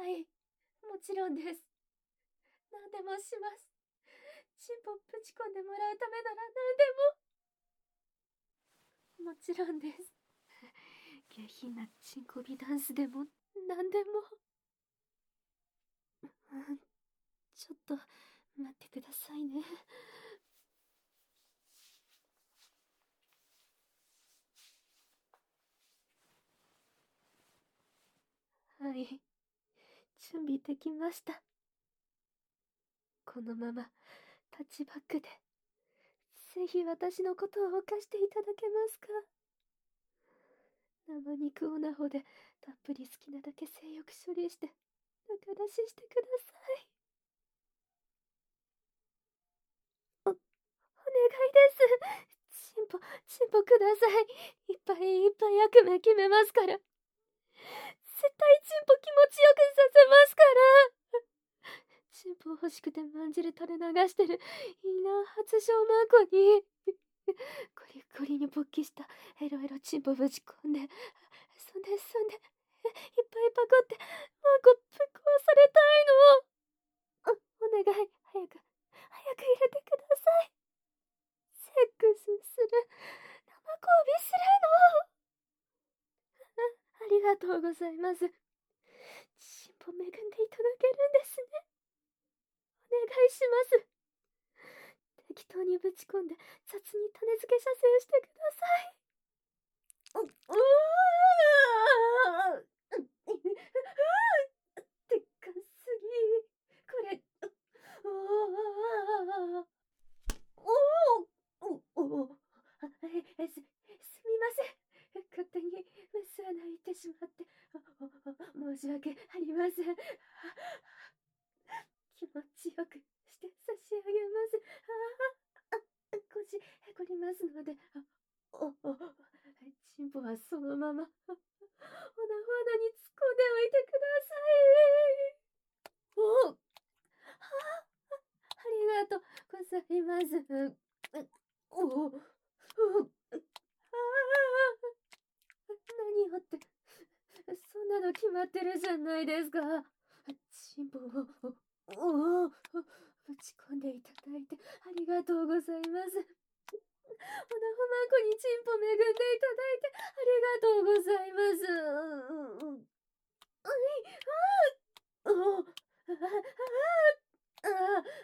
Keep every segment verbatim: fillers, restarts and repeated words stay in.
はい、もちろんです。何でもします。チンポぶち込んでもらうためなら何でも。もちろんです。下品なチンコビダンスでも何でも。うん、ちょっと待ってくださいね。はい、準備できました。このままタッチバックでぜひ私のことを犯していただけますか。生肉オナホでたっぷり好きなだけ性欲処理して仲出ししてください。お、お願いです。チンポ、チンポください。いっぱいいっぱい悪夢決めますから。絶対チンポ気持ちよくさせますから。チンポ欲しくてまんじる垂れ流してるいいな初小マンコにゴリゴリに勃起したエロエロチンポぶち込んで、そんでそんでいっぱいパコってマンコぶっ壊されたいの。お、お願い、早く早く入れてください。セックスする、生交尾するの。 あ, ありがとうございます。チンポ恵んでいただけるんですね。お願いします。適当にぶち込んで雑に種付け射精してください。ううーでっかすぎ。これ、おおおおえ、す、すみません。勝手にメス穴行ってしまって、申し訳ありません。気持ちよくして差し上げます。ああ、腰へこりますので、お、お、チンポはそのまま、おなほ穴に突っ込んでおいてください。お、はあ、ありがとうございます。おお、お、ああ、何よって、そんなの決まってるじゃないですか。チンポを、おお、ぶち込んでいただいてありがとうございます。おなほまんこにチンポ恵んでいただいてありがとうございます。う、う、う、あい、ああ、お、ああ、ああ、ああ、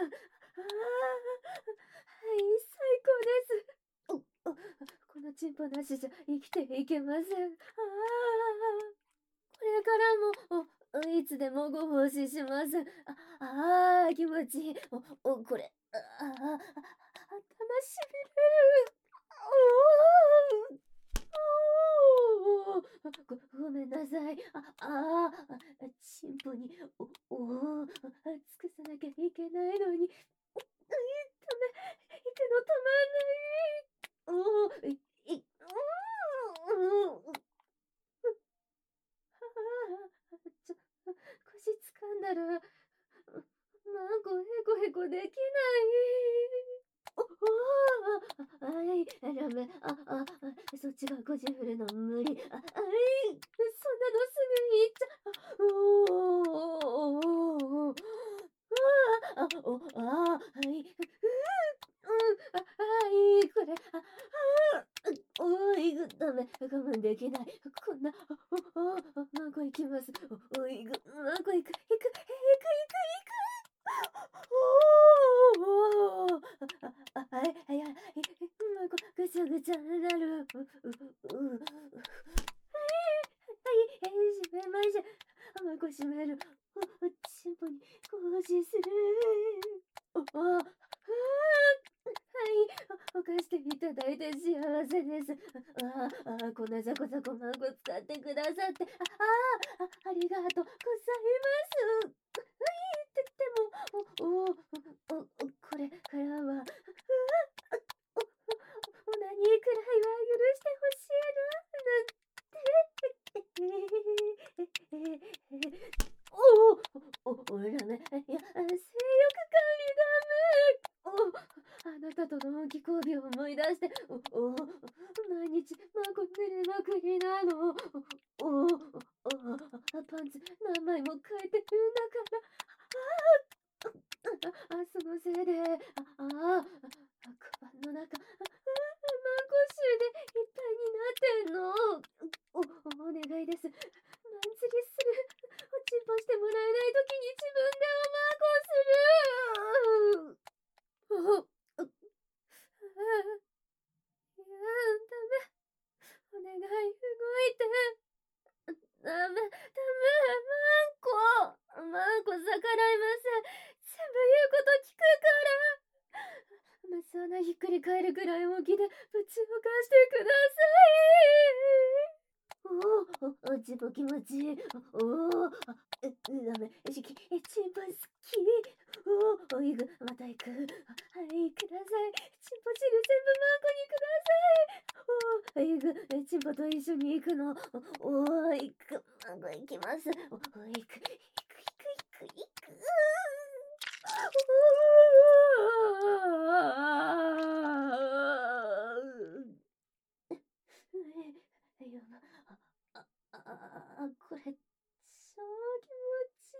はい、最高です。お、お、このチンポなしじゃ生きていけません。ああ、これからも、お、いつでもご奉仕します。あ、あー、気持ちいい。お、お、これ、ああ、頭しびれる。おー、おー、ご、ごめんなさい。あ、あー、チンポに、お、おー、尽くさなきゃいけないのに、い、ため、息の止まんない。おー、い、い、うーん、ちょ、腰掴んだら、マンコヘコヘコできない。お、おー、あい、ダメ、あ、あ、そっちが腰振るの無理。あ、あい、そんなのすぐ言っちゃ、おー、おー、あ、あ、お、あ、はい、ふ、うん、あ、はい、これ、あ、あ、おい、ダメ、我慢できない。こんな、お、お、マンコ行きます。お、おい、マンコ行く、行く、行く、行く、行く。おー、あ、あ、はい、はい、はい、マンコ、ぐちゃぐちゃになる。う、う、う、はい、はい、閉めました。マンコ閉める。チンポに更新する。お、あ、あ、はい、犯していただいて幸せです。ああ、あ、こんなざこざこマンゴ使ってくださって、ああ、ありがとうございます。はい、ってでも、お、お、お、お、これからは、うわ、お、お、おなにくらいは許してほしいな、なんて。えええええおお、お、おいらね、いや、性欲管理ダメ。お、あなたとの大き交尾を思い出して、お、お、毎日マンコ濡れまくりなの。お、お、 パンツ何枚も変えてるんだから。ああ、そのせいで、あ、あ、カバンの中、あ、マンコ臭でいっぱいになってんの。お、お願いです。マン釣りする。おちんぽしてもらえないときに自分でおまんこする。あ、あ、いや、ダメ。お願い、動いて。ダメ、ダメ、マンコ。マンコ逆らいません。全部言うこと聞くから。まず穴ひっくり返るぐらい大きでぶちをかしてください。おお、おちんぽ気持ちいい。おお、あ、え、ダメ、しき、え、ちんぽ好き。おお、おいぐ、また行く。はい、ください。ちんぽ汁全部マンコにください。おお、いぐ、え、ちんぽと一緒に行くの。おお、行く、マンコ行きます。おお、行く、行く、行く、行く、行く。え、やば、あ、あ、あ、これ、超気持ち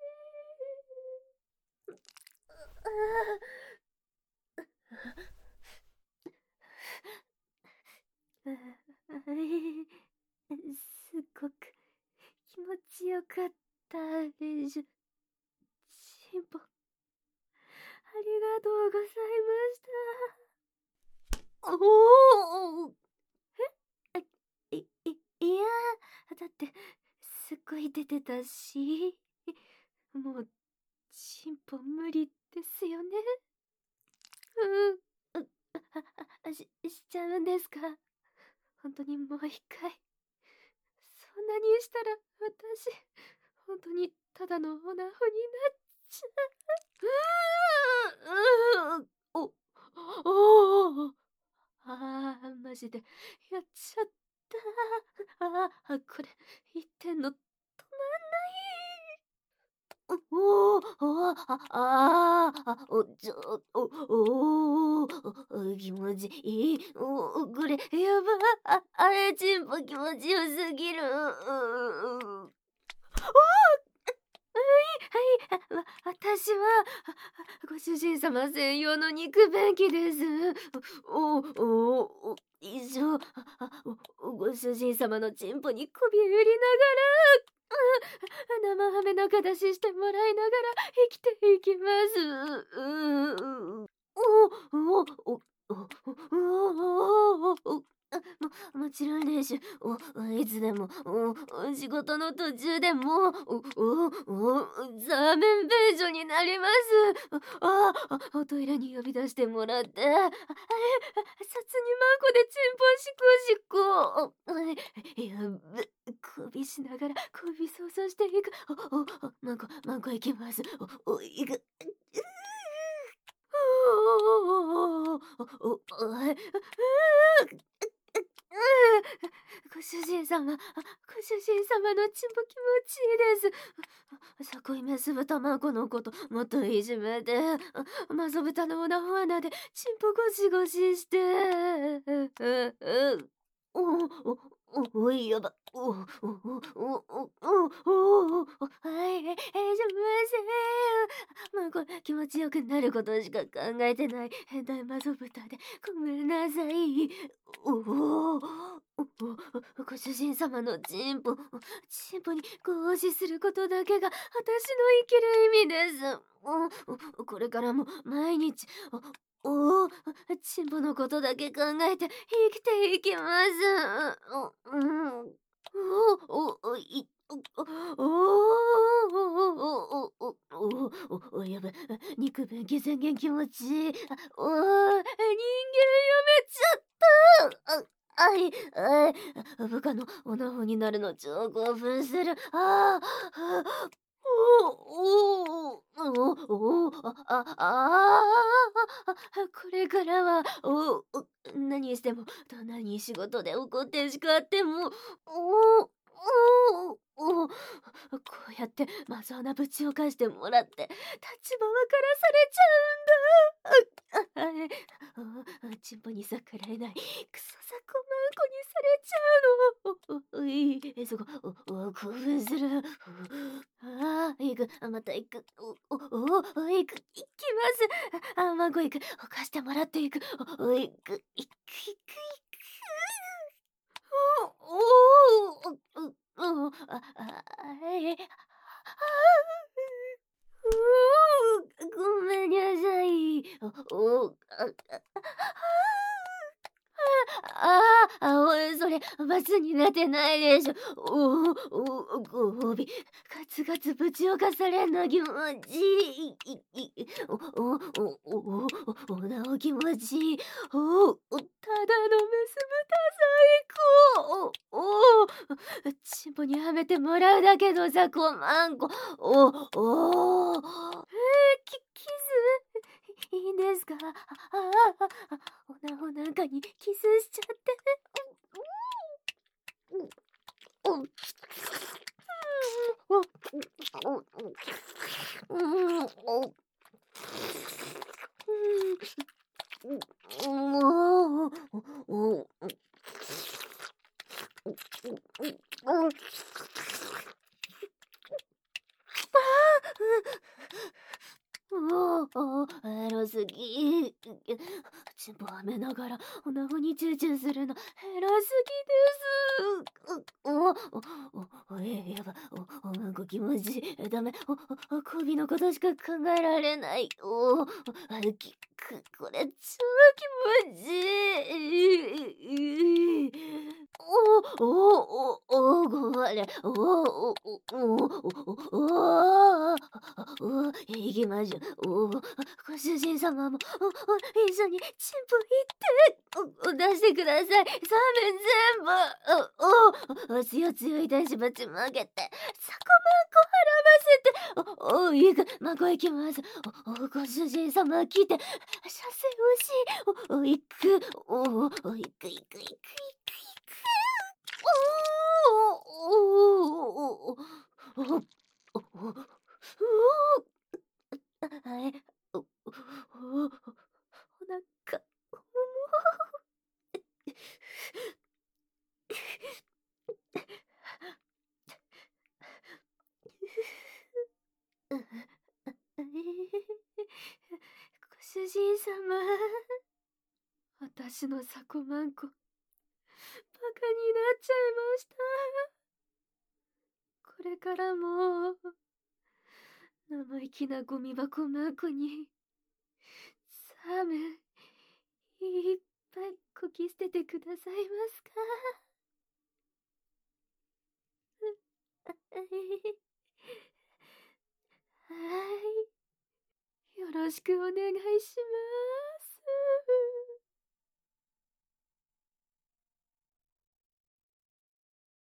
いい。すっごく気持ちよかったでしょ。ちんぽ、ありがとうございました。おお、え、い、い、いや、だって、すっごい出てたし、もう、ちんぽ無理ですよね。うん、う、あ、あ、し、しちゃうんですか？本当にもう一回。そんなにしたら、私、本当にただのオナホになっちゃう。うーん、お、おお、ああ、マジで、やっちゃった。ああ、これ、言ってんの、止まんない。おお、おあ、ああ、お、ちょ、お、おお、気持ちいい。お、これ、やば。あ、あれ、ちんぽ気持ちよすぎる。おお、はい、はい、わ、私は、ご主人様専用の肉便器です。お、お、お、以上、お、ご主人様のチンポに首振りながら、生ハメの形してもらいながら生きていきます。うお、お、お、お、お、お、お、も、もちろんです。お、いつでも、お、仕事の途中でも、お、お、お、ザーメン便所になります。あ、あ、おトイレに呼び出してもらって、あ、あれ、さつにマンコでチンポシコシコ。お、やべ、首しながら首操作していく。お、お、マンコ、マンコ行きます。お、お、行く。おお、お、お、ご主人様、ご主人様のチンポ気持ちいいです。さこいめす豚まんこのこともっといじめて、まぞ豚のオナホ穴でチンポゴシゴシして。おお、お、おいやば。お、お、お、お、お、お、お、はい、え、え、じゃ、ません。もうこれ気持ちよくなることしか考えてない変態マゾ豚でごめんなさい。おお、ご主人様のチンポ、チンポにごしすることだけが私の生きる意味です。お、これからも毎日、おお、チンポのことだけ考えて生きていきます。うん、お、お、お、い、お、お、お、お、お、お、お、やばい、肉便器宣言気持ちいい。お、人間やめちゃった。あ、あい、あい、部下のオナホになるの超興奮する。ああ、おお、おお、あ、あ、あこれからは、お、お、何しても、どんなに仕事で怒って叱っても、おお、おお、お、こうやってマゾーナぶちをかしてもらって立場分からされちゃうんだ。あ、あ、え、あ、あ、チンポに逆らえないクソザコマンコにされちゃうの。お、お、おい、え、そこ、お、お、興奮する。ああ、行く、あ、また行く。お、お、お、お、行く、行きます。あ、あ、マンコ行く、犯してもらって行く。お、お、行く、行く、行く、行く。お、お、お、お、お、あ、あ、え、ああ、ごめんなさい。お、お、あ、あ、ああ、あ、おい、それ、罰になってないでしょ。おお、おお、ご褒美。ガツガツぶちをかされんの気持ちいい。いいいおお、おお、おお、おなお気持ちいい。おお、ただのメス豚最高。おお、チンポにはめてもらうだけどさ、こまんこ。おお、えー、キキスいいんですか？ああ、あ、あ、おなおなんかにキスしちゃって。うん、うん、うん、うん、うん、おお、エロすぎ。チンポはめながらおなごにチューチューするのエロすぎです。おお、お、お、え、やば、お、お、なんか気持ちいい。ダメ、お、お、首のことしか考えられない。お、あ、き、く、これ超気持ちいい。お、お、お、お、ごめん。お、お、お、お、お、お、お、お、行きましょう。お、ご主人様も、お、お、一緒にチンポ行って、お、出してください。サーメン全部。お、お、お、強強い大しばち負けて、サコマンコ払わせて、お、お、行く、まこ行きます。お、お、ご主人様来て、射精欲しい。お、お、行く。お、お、行く、行く、行く、行く。おお、おお、おお、おお、おお、あえ、お、お、お、お腹、もう、ご主人様、私のサコマンコ、バカになっちゃいました。これからも、生意気なゴミ箱マンコに、サーメン、いっぱいこき捨ててくださいますか？はい。よろしくお願いします。